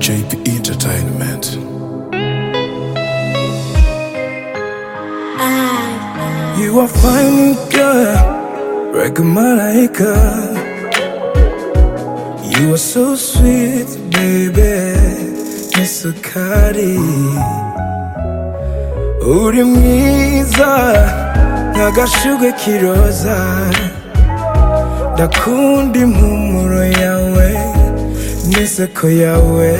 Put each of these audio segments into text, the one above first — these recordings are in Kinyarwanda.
JP Entertainment. You are fine, girl, like a malaika. You are so sweet, baby, Miss Kari. Uri mwiza, nk'agashuge kiroza. Ndakunda impumuro yawe, n'inseko yawe.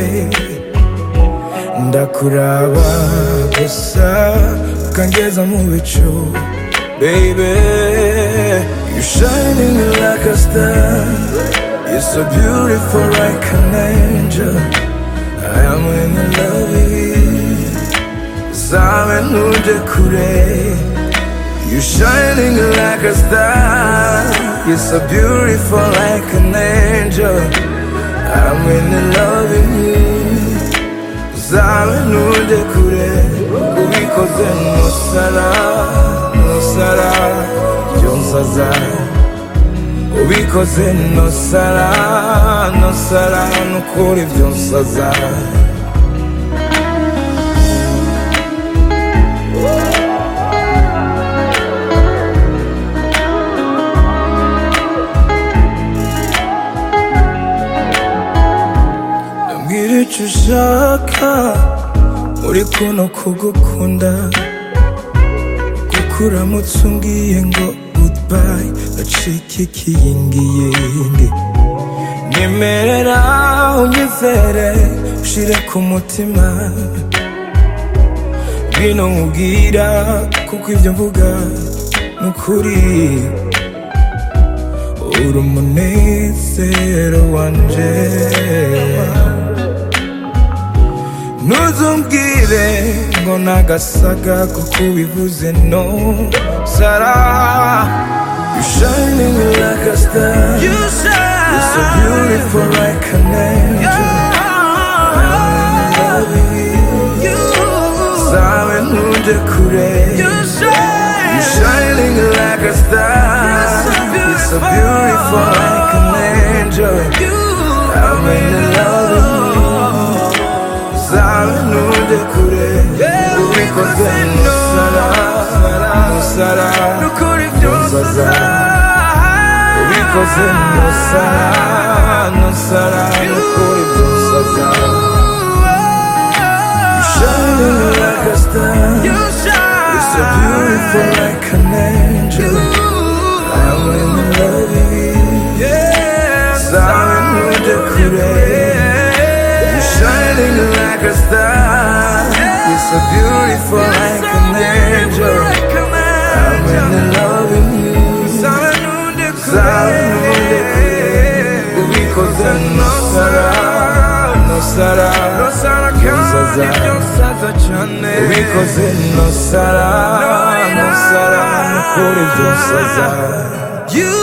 Ndakuraba gusa, ukangeza mu bicu. Baby, you're shining like a star. You're so beautiful like an angel. I am in love with you. Zawe nuje kure. You're shining like a star. You're so beautiful like an angel. I'm in love with you. Zawe nuje kure. Ubikoze nosara. Nosara, byonsaza. Ubikoze nosara, nosara, nukuri byonsaza. Nambwira icyo ushaka, uri kuno kugukunda. Kuramutse umbwiye ngo goodbye, gacike ikiyingiyingi. Nyemerera unyizere, ushire ku mutima. Bino nkubwira, kuko ibyo mvuga nukuri. Uri umunezero wanje. Nuzumbwire ngo nagasaga kuko ubivuze no sara. You're shining like a star. You're so beautiful like an angel. I'm in love with you. Zawe nuje kure. You're shining like a star. You're so beautiful like an angel. I'm in love with you. Zawe nuje kure. Ubikoze nosara, nosara, nukuri byonsaza. Ubikoze nosara, nosara, nukuri byonsaza. You're shining like a star. You're so beautiful like an angel. I'm in love with you. Zawe nuje kure. Shining like a star. You're so beautiful like an angel. I'm in love with you. Zawe ubikoze nosara, nosara, byonsaza cyane. Ubikoze nosara, nosara, nukuri byonsaza.